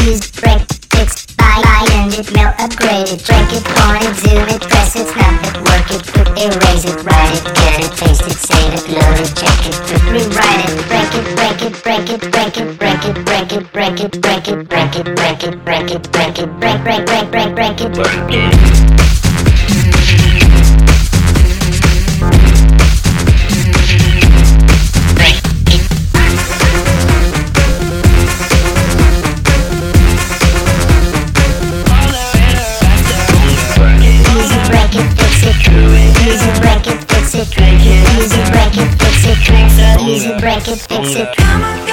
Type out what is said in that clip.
Use, break, fix, buy and it, mail, upgrade it, break it, point it, zoom it, press it, snap it, work it, quick, erase it, write it, get it, paste it, save it, load it, check it, quick, rewrite it, break it, break it, break it, break it, break it, break it, break it, break it, break it, break it, break it, break it, break, break, break, break, break it, break it. Easy, break it, fix it.